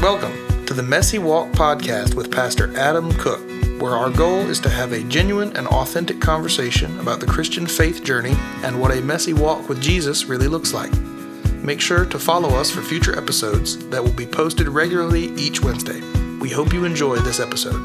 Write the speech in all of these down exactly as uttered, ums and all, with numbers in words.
Welcome to the Messy Walk podcast with Pastor Adam Cook, where our goal is to have a genuine and authentic conversation about the Christian faith journey and what a messy walk with Jesus really looks like. Make sure to follow us for future episodes that will be posted regularly each Wednesday. We hope you enjoy this episode.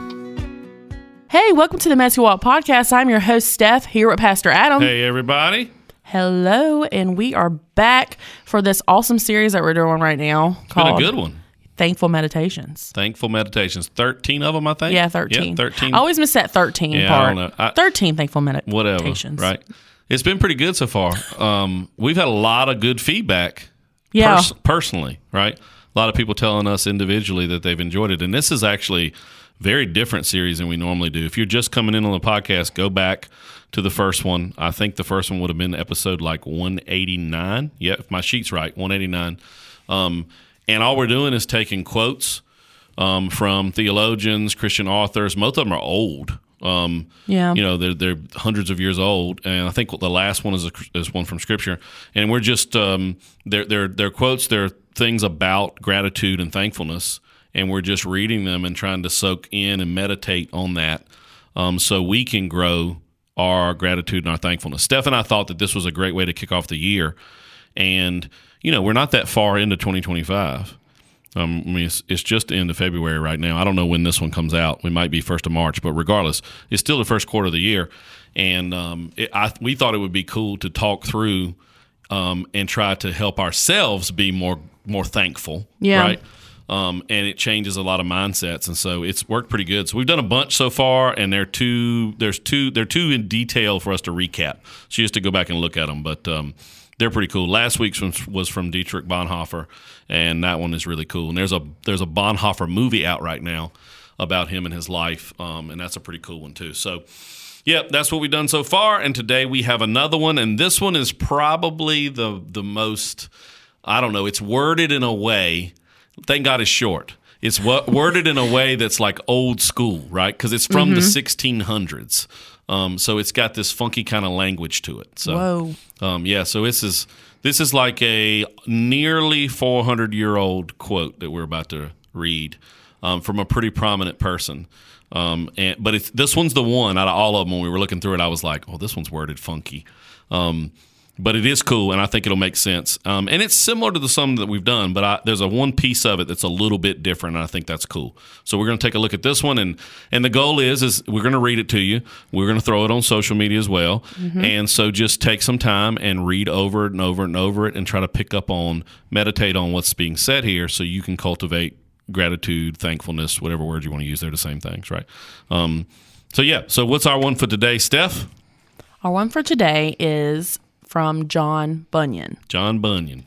Hey, welcome to the Messy Walk podcast. I'm your host, Steph, here with Pastor Adam. Hey, everybody. Hello, and we are back for this awesome series that we're doing right now. It's been a good one. Thankful Meditations. Thankful Meditations. thirteen of them, I think? Yeah, thirteen. Yeah, thirteen. I always miss that thirteen yeah, part. I don't know. I, thirteen Thankful Meditations. Whatever, right? It's been pretty good so far. Um, we've had a lot of good feedback yeah. pers- personally, right? A lot of people telling us individually that they've enjoyed it. And this is actually a very different series than we normally do. If you're just coming in on the podcast, go back to the first one. I think the first one would have been episode like one eighty-nine. Yeah, if my sheet's right, one eighty-nine. Um, and all we're doing is taking quotes um, from theologians, Christian authors. Most of them are old. Um, yeah. You know, they're, they're hundreds of years old. And I think the last one is, a, is one from Scripture. And we're just, um, they're, they're, they're quotes, they're things about gratitude and thankfulness. And we're just reading them and trying to soak in and meditate on that um, so we can grow our gratitude and our thankfulness. Steph and I thought that this was a great way to kick off the year. And, you know, we're not that far into twenty twenty-five. Um, I mean, it's, it's just the end of February right now. I don't know when this one comes out. We might be first of March, but regardless, it's still the first quarter of the year. And um, it, I, we thought it would be cool to talk through um, and try to help ourselves be more more thankful, yeah. right? Um, and it changes a lot of mindsets, and so it's worked pretty good. So we've done a bunch so far, and they're too there's two they're too in detail for us to recap. So you have to go back and look at them, but um, they're pretty cool. Last week's was from Dietrich Bonhoeffer, and that one is really cool. And there's a there's a Bonhoeffer movie out right now about him and his life, um, and that's a pretty cool one too. So, yeah, that's what we've done so far. And today we have another one, and this one is probably the the most I don't know. It's worded in a way. Thank God it's short. It's w- worded in a way that's like old school, right? Because it's from mm-hmm. the sixteen hundreds. Um, so it's got this funky kind of language to it. So, Whoa. Um, yeah, so this is this is like a nearly four hundred year old quote that we're about to read um, from a pretty prominent person. Um, and But it's, this one's the one out of all of them. When we were looking through it, I was like, oh, this one's worded funky. Um But it is cool, and I think it'll make sense. Um, and it's similar to the some that we've done, but I, there's a one piece of it that's a little bit different, and I think that's cool. So we're going to take a look at this one, and and the goal is is we're going to read it to you. We're going to throw it on social media as well. Mm-hmm. And so just take some time and read over it and over and over it and try to pick up on, meditate on what's being said here so you can cultivate gratitude, thankfulness, whatever word you want to use. They're the same things, right? Um, so, yeah. So what's our one for today, Steph? Our one for today is from John Bunyan. John Bunyan.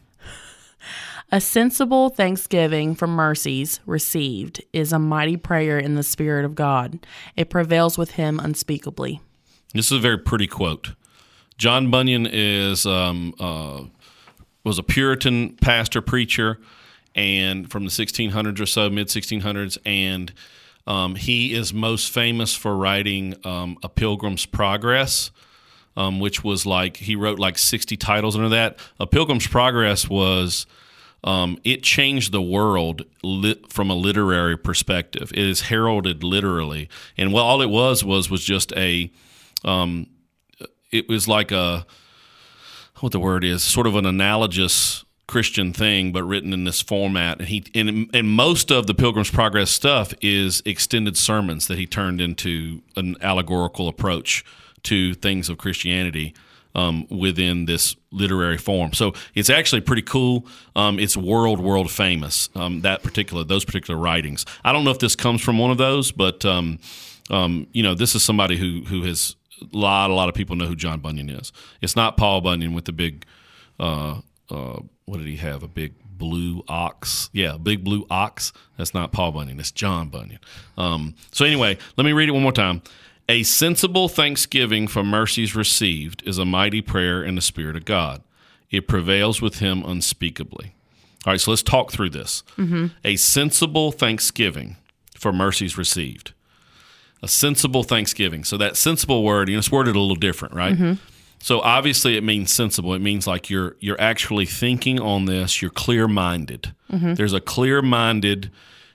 A sensible thanksgiving for mercies received is a mighty prayer in the Spirit of God. It prevails with him unspeakably. This is a very pretty quote. John Bunyan is um, uh, was a Puritan pastor, preacher, and from the sixteen hundreds or so, mid sixteen hundreds, and um, he is most famous for writing um, A Pilgrim's Progress, Um, which was like, he wrote like sixty titles under that. A Pilgrim's Progress was, um, it changed the world lit, from a literary perspective. It is heralded literally. And what all it was was was just a, um, it was like a, what the word is, sort of an analogous Christian thing, but written in this format. And he and, and most of the Pilgrim's Progress stuff is extended sermons that he turned into an allegorical approach to things of Christianity um, within this literary form. So it's actually pretty cool. Um, it's world, world famous, um, that particular, those particular writings. I don't know if this comes from one of those, but, um, um, you know, this is somebody who who has, a lot, a lot of people know who John Bunyan is. It's not Paul Bunyan with the big, uh, uh, what did he have, a big blue ox? Yeah, big blue ox. That's not Paul Bunyan. It's John Bunyan. Um, so anyway, let me read it one more time. A sensible thanksgiving for mercies received is a mighty prayer in the Spirit of God. It prevails with him unspeakably. All right, so let's talk through this. Mm-hmm. A sensible thanksgiving for mercies received. A sensible thanksgiving. So that sensible word, you know, it's worded a little different, right? Mm-hmm. So obviously it means sensible. It means like you're you're actually thinking on this. You're clear-minded. Mm-hmm. There's a clear-minded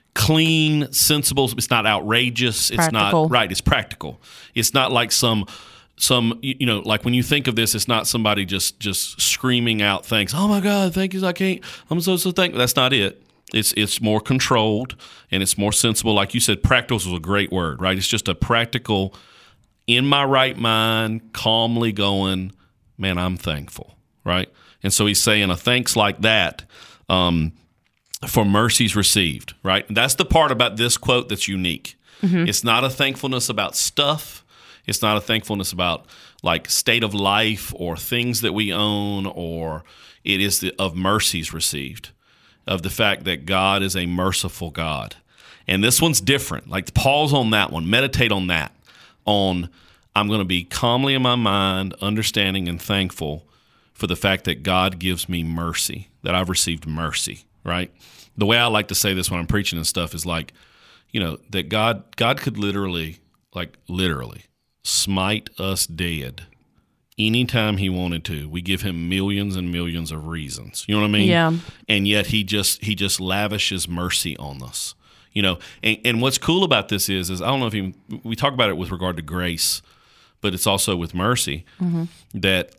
clean, sensible. It's not outrageous. It's Practical. not right. It's practical. It's not like some some you you know like when you think of this, it's not somebody just just screaming out thanks. Oh my God, thank you. I can't. I'm so so thankful. That's not it. It's it's more controlled and it's more sensible. Like you said, practical is a great word, right? It's just a practical, in my right mind, calmly going, man, I'm thankful, right? And so he's saying a thanks like that um, for mercies received, right? And that's the part about this quote that's unique. Mm-hmm. It's not a thankfulness about stuff. It's not a thankfulness about like state of life or things that we own, or it is the, of mercies received, of the fact that God is a merciful God. And this one's different. Like pause on that one. Meditate on that. On I'm going to be calmly in my mind, understanding and thankful for the fact that God gives me mercy, that I've received mercy, right? The way I like to say this when I'm preaching and stuff is like, you know, that God God could literally, like literally, smite us dead anytime he wanted to. We give him millions and millions of reasons. You know what I mean? Yeah. And yet he just he just lavishes mercy on us. You know, and, and what's cool about this is, is I don't know if you, we talk about it with regard to grace, but it's also with mercy, mm-hmm. that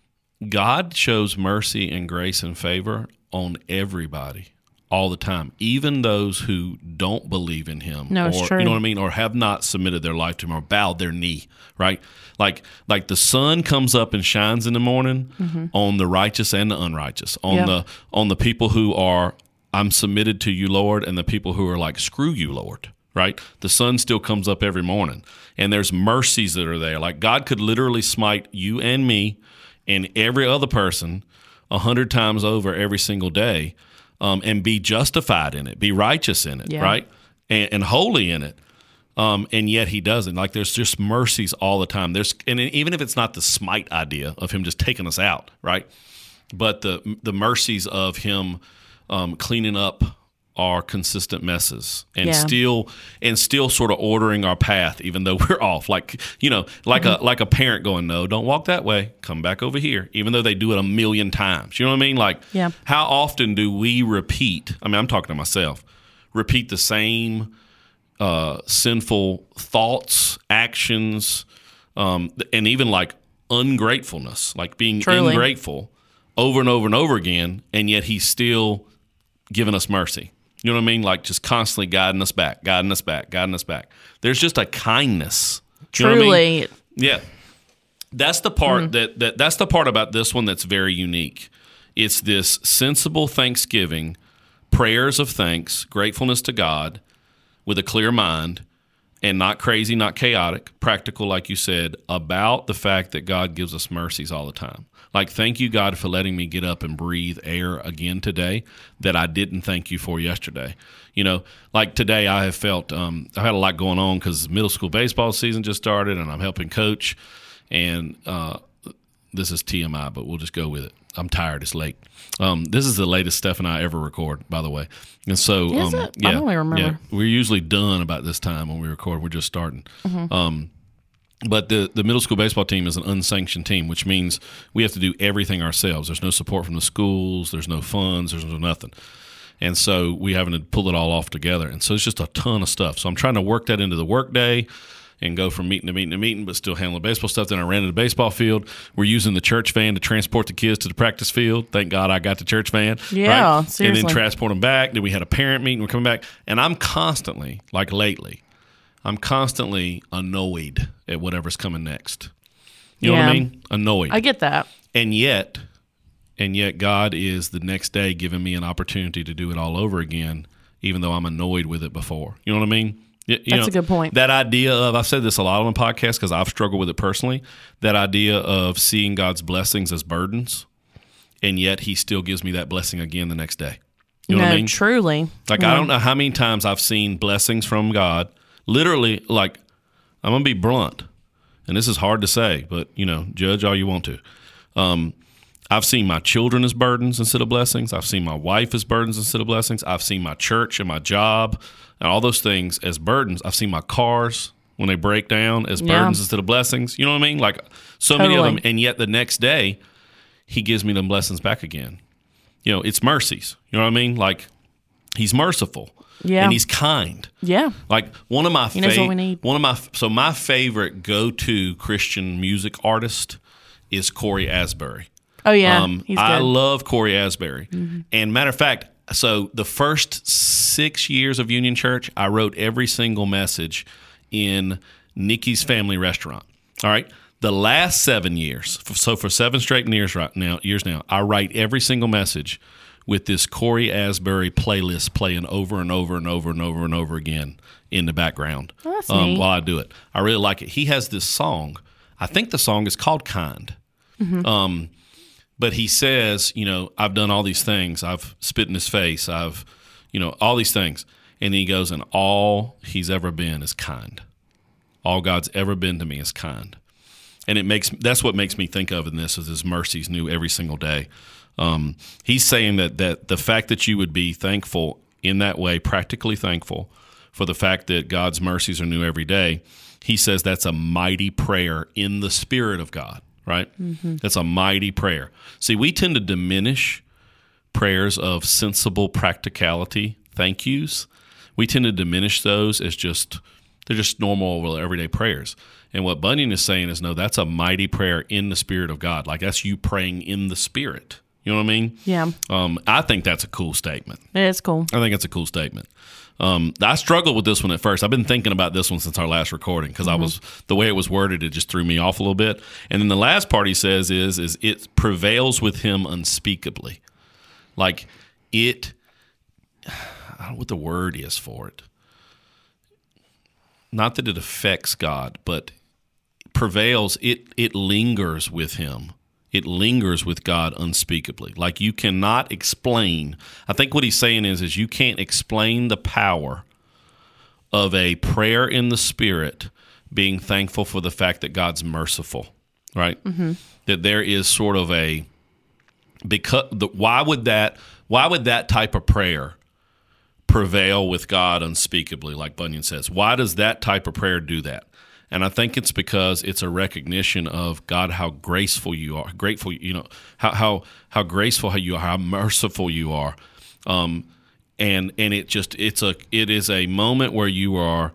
God shows mercy and grace and favor on everybody all the time, even those who don't believe in him. No, or, it's true. You know what I mean? Or have not submitted their life to him or bowed their knee, right? Like like the sun comes up and shines in the morning mm-hmm. on the righteous and the unrighteous, on yeah. the on the people who are, I'm submitted to you, Lord, and the people who are like, screw you, Lord, right? The sun still comes up every morning, and there's mercies that are there. Like God could literally smite you and me and every other person a hundred times over every single day, um, and be justified in it, be righteous in it, yeah. right? And, and holy in it. Um, and yet he doesn't. Like there's just mercies all the time. There's, and even if it's not the smite idea of him just taking us out, right? But the the mercies of him um, cleaning up our consistent messes and yeah. still and still sort of ordering our path, even though we're off. Like you know, like mm-hmm. a like a parent going, no, don't walk that way. Come back over here, even though they do it a million times. You know what I mean? Like, yeah. how often do we repeat? I mean, I'm talking to myself. Repeat the same uh, sinful thoughts, actions, um, and even like ungratefulness, like being Truly. ungrateful over and over and over again, and yet he's still giving us mercy. You know what I mean? Like just constantly guiding us back, guiding us back, guiding us back. There's just a kindness. You know what I Truly. mean? Yeah. That's the part Mm. that, that that's the part about this one that's very unique. It's this sensible thanksgiving, prayers of thanks, gratefulness to God with a clear mind, and not crazy, not chaotic, practical, like you said, about the fact that God gives us mercies all the time. Like, thank you, God, for letting me get up and breathe air again today that I didn't thank you for yesterday. You know, like today I have felt, um, I had a lot going on because middle school baseball season just started and I'm helping coach. And uh, this is T M I, but we'll just go with it. I'm tired. It's late. Um, this is the latest Steph and I ever record, by the way. And so, Is um, it? yeah, I don't really remember. yeah, we're usually done about this time when we record. We're just starting. Mm-hmm. Um, But the, the middle school baseball team is an unsanctioned team, which means we have to do everything ourselves. There's no support from the schools. There's no funds. There's no nothing. And so we having to pull it all off together. And so it's just a ton of stuff. So I'm trying to work that into the work day and go from meeting to meeting to meeting, but still handle the baseball stuff. Then I ran to the baseball field. We're using the church van to transport the kids to the practice field. Thank God I got the church van. Yeah, right? seriously. And then transport them back. Then we had a parent meeting. We're coming back. And I'm constantly, like lately, I'm constantly annoyed at whatever's coming next. You know Yeah. what I mean? Annoyed. I get that. And yet, and yet God is the next day giving me an opportunity to do it all over again, even though I'm annoyed with it before. You know what I mean? You, you That's know, a good point. That idea of, I've said this a lot on the podcast because I've struggled with it personally, that idea of seeing God's blessings as burdens, and yet he still gives me that blessing again the next day. You know no, what I mean? truly. Like, Mm-hmm. I don't know how many times I've seen blessings from God. Literally, like, I'm going to be blunt, and this is hard to say, but, you know, judge all you want to. Um, I've seen my children as burdens instead of blessings. I've seen my wife as burdens instead of blessings. I've seen my church and my job and all those things as burdens. I've seen my cars, when they break down, as Yeah. burdens instead of blessings. You know what I mean? Like, so many of Totally. them, and yet the next day, he gives me them blessings back again. You know, it's mercies. You know what I mean? Like, He's merciful. Yeah. And he's kind. Yeah. Like one of my He knows what we need. one of my so my favorite go-to Christian music artist is Corey Asbury. Oh yeah, Um, he's I good. love Corey Asbury. Mm-hmm. And matter of fact, so the first six years of Union Church, I wrote every single message in Nikki's Family Restaurant. All right. The last seven years, so for seven straight years right now, years now, I write every single message with this Corey Asbury playlist playing over and over and over and over and over again in the background Oh, that's um, neat. while I do it. I really like it. He has this song. I think the song is called Kind. Mm-hmm. Um, but he says, you know, I've done all these things. I've spit in his face. I've, you know, all these things. And he goes, and all he's ever been is kind. All God's ever been to me is kind. And it makes that's what makes me think of in this is his mercies new every single day. Um, he's saying that that the fact that you would be thankful in that way, practically thankful for the fact that God's mercies are new every day, he says that's a mighty prayer in the Spirit of God, right? Mm-hmm. That's a mighty prayer. See, we tend to diminish prayers of sensible practicality, thank yous. We tend to diminish those as just, they're just normal, everyday prayers. And what Bunyan is saying is, no, that's a mighty prayer in the Spirit of God. Like that's you praying in the Spirit. You know what I mean? Yeah. Um, I think that's a cool statement. It is cool. I think it's a cool statement. Um, I struggled with this one at first. I've been thinking about this one since our last recording because mm-hmm. I was the way it was worded, it just threw me off a little bit. And then the last part he says is, is it prevails with him unspeakably. Like it, I don't know what the word is for it. Not that it affects God, but prevails. It it lingers with him. It lingers with God unspeakably. Like you cannot explain. I think what he's saying is, is you can't explain the power of a prayer in the Spirit being thankful for the fact that God's merciful, right? Mm-hmm. That there is sort of a, because the, why would that, why would that type of prayer prevail with God unspeakably, like Bunyan says? Why does that type of prayer do that? And I think it's because it's a recognition of God, how graceful you are, grateful, you know, how how how graceful you are, how merciful you are, um, and and it just it's a it is a moment where you are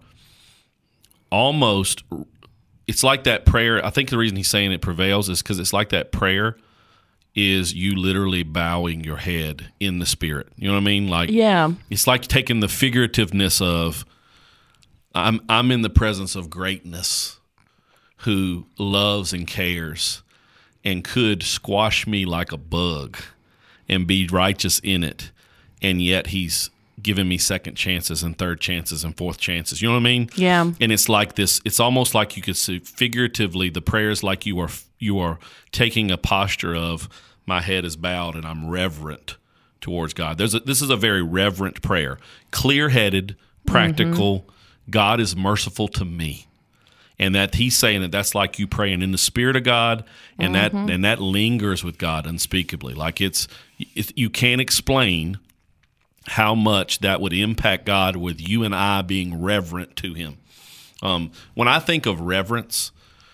almost. It's like that prayer. I think the reason he's saying it prevails is because it's like that prayer is you literally bowing your head in the Spirit. You know what I mean? Like Yeah. it's like taking the figurativeness of. I'm I'm in the presence of greatness who loves and cares and could squash me like a bug and be righteous in it. And yet he's given me second chances and third chances and fourth chances. You know what I mean? Yeah. And it's like this, it's almost like you could see figuratively the prayers like you are you are taking a posture of my head is bowed and I'm reverent towards God. There's a, this is a very reverent prayer. Clear-headed, practical, mm-hmm. God is merciful to me, and that he's saying that that's like you praying in the Spirit of God, and mm-hmm. that and that lingers with God unspeakably. Like it's, it, you can't explain how much that would impact God with you and I being reverent to Him. Um, when I think of reverence,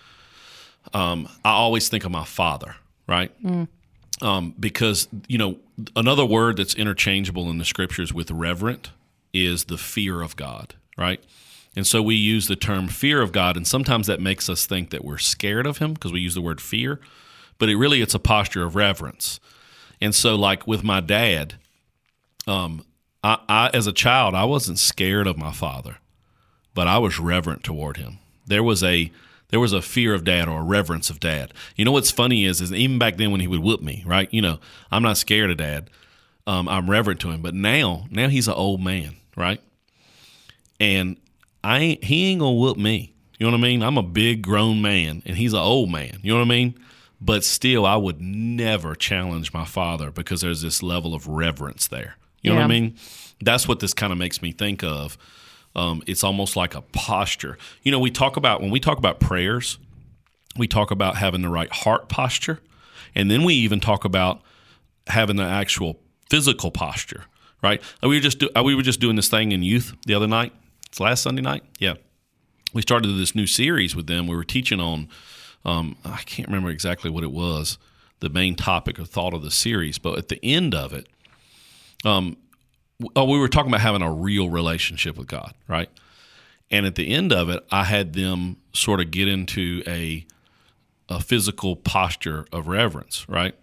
um, I always think of my father, right? Mm. Um, because you know another word that's interchangeable in the Scriptures with reverent is the fear of God, right? And so we use the term fear of God, and sometimes that makes us think that we're scared of Him because we use the word fear, but it really it's a posture of reverence. And so like with my dad, um, I, I as a child, I wasn't scared of my father, but I was reverent toward him. There was a there was a fear of dad or a reverence of dad. You know what's funny is, is even back then when he would whoop me, right? You know, I'm not scared of dad. Um, I'm reverent to him. But now, now he's an old man, right? And I ain't, he ain't gonna whoop me. You know what I mean? I'm a big grown man, and he's an old man. You know what I mean? But still, I would never challenge my father because there's this level of reverence there. You know yeah. what I mean? That's what this kind of makes me think of. Um, it's almost like a posture. You know, we talk about, when we talk about prayers, we talk about having the right heart posture, and then we even talk about having the actual physical posture, right? We were just do, we were just doing this thing in youth the other night. It's last Sunday night? Yeah. We started this new series with them. We were teaching on, um, I can't remember exactly what it was, the main topic or thought of the series, but at the end of it, um, oh, we were talking about having a real relationship with God, right? And at the end of it, I had them sort of get into a a physical posture of reverence, right?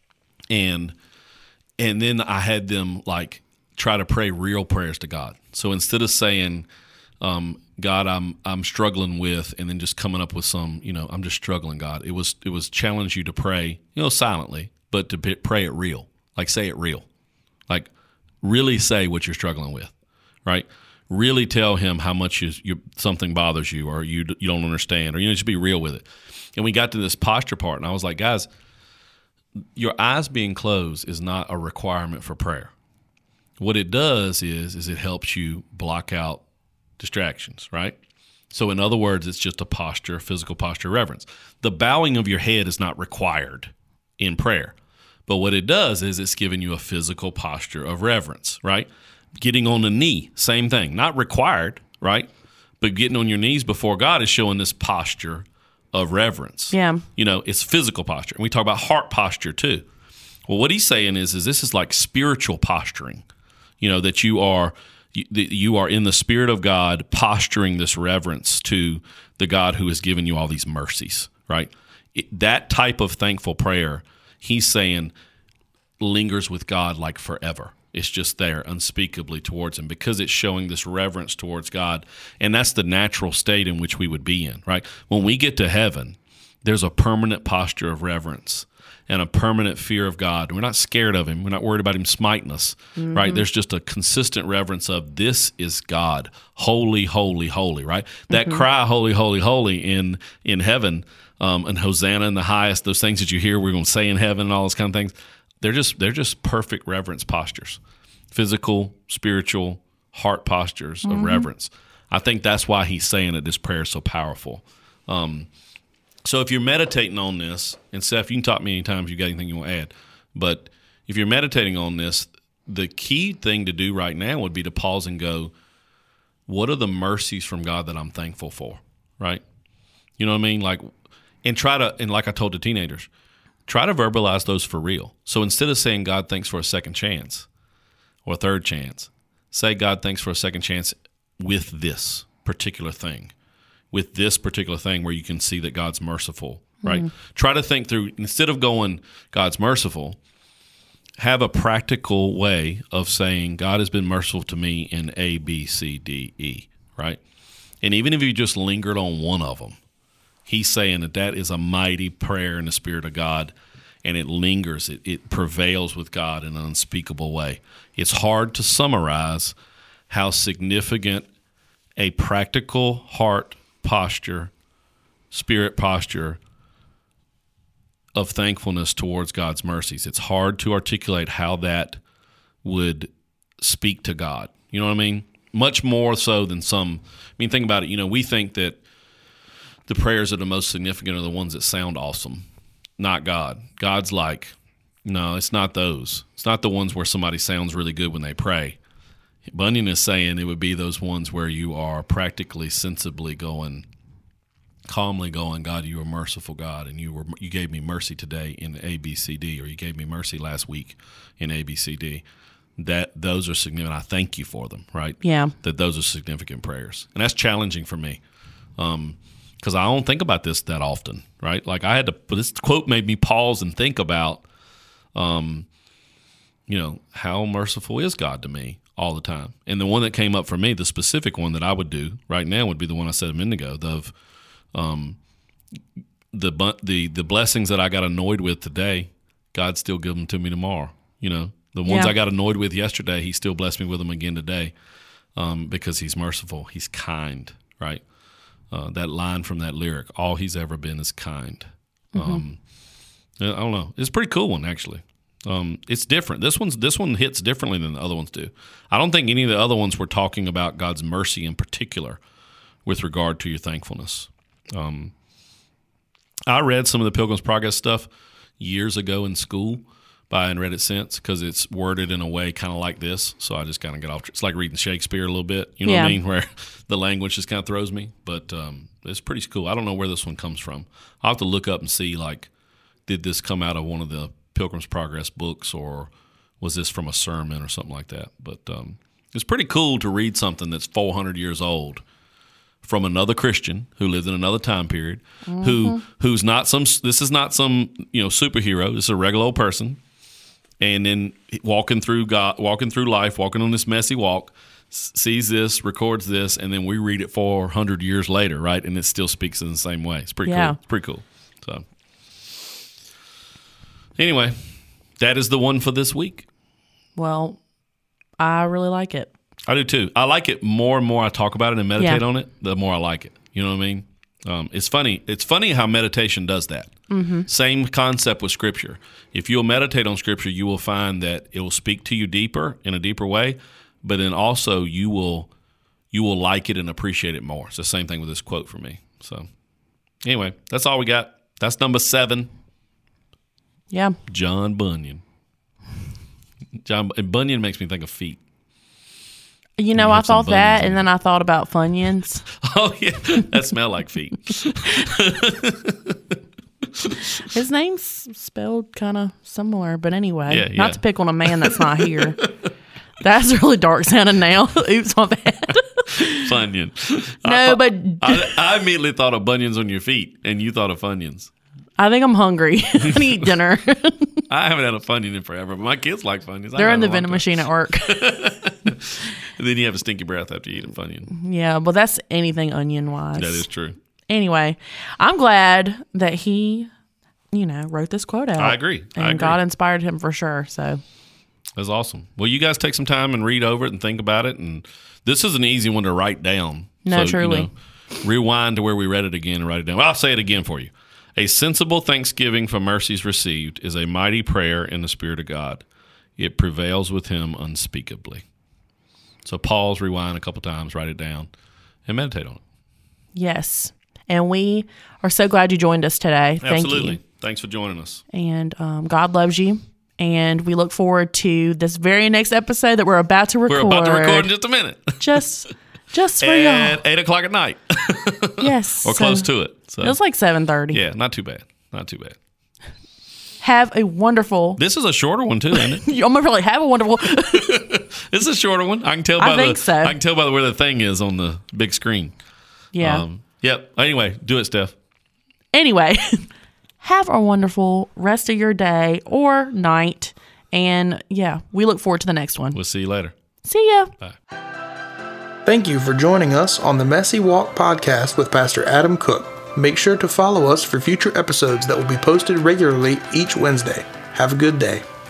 And and then I had them like try to pray real prayers to God. So instead of saying, um, God, I'm I'm struggling with, and then just coming up with some, you know, I'm just struggling, God. It was it was challenge you to pray, you know, silently, but to be, pray it real, like say it real, like really say what you're struggling with, right? Really tell him how much you, you, something bothers you, or you you don't understand, or you know, just be real with it. And we got to this posture part, and I was like, guys, your eyes being closed is not a requirement for prayer. What it does is, is it helps you block out distractions, right? So in other words, it's just a posture, physical posture of reverence. The bowing of your head is not required in prayer. But what it does is it's giving you a physical posture of reverence, right? Getting on the knee, same thing. Not required, right? But getting on your knees before God is showing this posture of reverence. Yeah. You know, it's physical posture. And we talk about heart posture too. Well, what he's saying is, is this is like spiritual posturing, you know, that you are that you are in the Spirit of God posturing this reverence to the God who has given you all these mercies, right? It, that type of thankful prayer, he's saying, lingers with God like forever. It's just there unspeakably towards him because it's showing this reverence towards God. And that's the natural state in which we would be in, right? When we get to heaven, there's a permanent posture of reverence and a permanent fear of God. We're not scared of him. We're not worried about him smiting us, mm-hmm. right? There's just a consistent reverence of this is God, holy, holy, holy, right? That mm-hmm. cry, holy, holy, holy in, in heaven, um, and Hosanna in the highest, those things that you hear we're going to say in heaven and all those kind of things, They're just they're just perfect reverence postures, physical, spiritual, heart postures mm-hmm. of reverence. I think that's why he's saying that this prayer is so powerful. Um, so if you're meditating on this, and Seth, you can talk to me anytime if you got anything you want to add, but if you're meditating on this, the key thing to do right now would be to pause and go, what are the mercies from God that I'm thankful for, right? You know what I mean? Like, and try to, and like I told the teenagers, try to verbalize those for real. So instead of saying, God, thanks for a second chance or a third chance, say, God, thanks for a second chance with this particular thing, with this particular thing where you can see that God's merciful, right? Mm-hmm. Try to think through, instead of going, God's merciful, have a practical way of saying, God has been merciful to me in A, B, C, D, E, right? And even if you just lingered on one of them, he's saying that that is a mighty prayer in the Spirit of God, and it lingers. It, it prevails with God in an unspeakable way. It's hard to summarize how significant a practical heart posture, spirit posture of thankfulness towards God's mercies. It's hard to articulate how that would speak to God. You know what I mean? Much more so than some. I mean, think about it. You know, we think that the prayers that are the most significant are the ones that sound awesome, not God. God's like, no, it's not those. It's not the ones where somebody sounds really good when they pray. Bunyan is saying it would be those ones where you are practically, sensibly going, calmly going, God, you are merciful, God, and you were you gave me mercy today in A, B, C, D, or you gave me mercy last week in A, B, C, D. That those are significant. I thank you for them, right? Yeah. That those are significant prayers, and that's challenging for me. Um, Because I don't think about this that often, right? Like I had to, but this quote made me pause and think about, um, you know, how merciful is God to me all the time? And the one that came up for me, the specific one that I would do right now would be the one I said a minute ago, of um, the the the blessings that I got annoyed with today, God still give them to me tomorrow. You know, the ones yeah. I got annoyed with yesterday, He still blessed me with them again today, um, because He's merciful, He's kind, right? Uh, that line from that lyric, all He's ever been is kind. Mm-hmm. Um, I don't know. It's a pretty cool one, actually. Um, it's different. This one's this one hits differently than the other ones do. I don't think any of the other ones were talking about God's mercy in particular with regard to your thankfulness. Um, I read some of the Pilgrim's Progress stuff years ago in school, but I hadn't read it since because it's worded in a way kind of like this. So I just kind of get off. It's like reading Shakespeare a little bit. You know yeah. what I mean? Where the language just kind of throws me. But um, it's pretty cool. I don't know where this one comes from. I'll have to look up and see, like, did this come out of one of the Pilgrim's Progress books, or was this from a sermon or something like that. But um, it's pretty cool to read something that's four hundred years old from another Christian who lived in another time period, mm-hmm. who who's not some. This is not some you know superhero. This is a regular old person, and then walking through God, walking through life, walking on this messy walk, sees this, records this, and then we read it four hundred years later, right? And it still speaks in the same way. It's pretty yeah. cool. It's pretty cool. So anyway, that is the one for this week. Well, I really like it. I do too. I like it more and more I talk about it and meditate yeah. on it, the more I like it. You know what I mean? Um, it's funny. It's funny how meditation does that. Mm-hmm. Same concept with Scripture. If you'll meditate on Scripture, you will find that it will speak to you deeper, in a deeper way, but then also you will you will like it and appreciate it more. It's the same thing with this quote for me. So anyway, that's all we got. That's number seven. Yeah. John Bunyan. John Bunyan makes me think of feet. You know, you I thought that, and then I thought about Funyuns. Oh, yeah. That smell like feet. His name's spelled kind of similar, but anyway, yeah, yeah. not to pick on a man that's not here. That's really dark sounding now. Oops, my bad. Funyun. No, thought, but... I, I immediately thought of bunions on your feet, and you thought of Funyuns. I think I'm hungry. I need to eat dinner. I haven't had a Funyun in forever, but my kids like Funyuns. They're in the vending machine at work. And then you have a stinky breath after you eat a Funyun. Yeah, but that's anything onion-wise. That is true. Anyway, I'm glad that he, you know, wrote this quote out. I agree. And I agree. God inspired him for sure, so... That's awesome. Well, you guys take some time and read over it and think about it. And this is an easy one to write down. No, so, truly. You know, rewind to where we read it again and write it down. Well, I'll say it again for you. A sensible thanksgiving for mercies received is a mighty prayer in the Spirit of God. It prevails with him unspeakably. So pause, rewind a couple times, write it down, and meditate on it. Yes. And we are so glad you joined us today. Thank Absolutely. you. Thanks for joining us. And um, God loves you. And we look forward to this very next episode that we're about to record. We're about to record in just a minute. Just just for at y'all. At eight o'clock at night. Yes. Or so close to it. So. It was like seven thirty. Yeah, not too bad. Not too bad. Have a wonderful... This is a shorter one, too, isn't it? I'm going to really have a wonderful... This is a shorter one. I can tell by I think the so. I can tell by where the thing is on the big screen. Yeah. Um, yep. Anyway, do it, Steph. Anyway, have a wonderful rest of your day or night. And yeah, we look forward to the next one. We'll see you later. See ya. Bye. Thank you for joining us on the Messy Walk podcast with Pastor Adam Cook. Make sure to follow us for future episodes that will be posted regularly each Wednesday. Have a good day.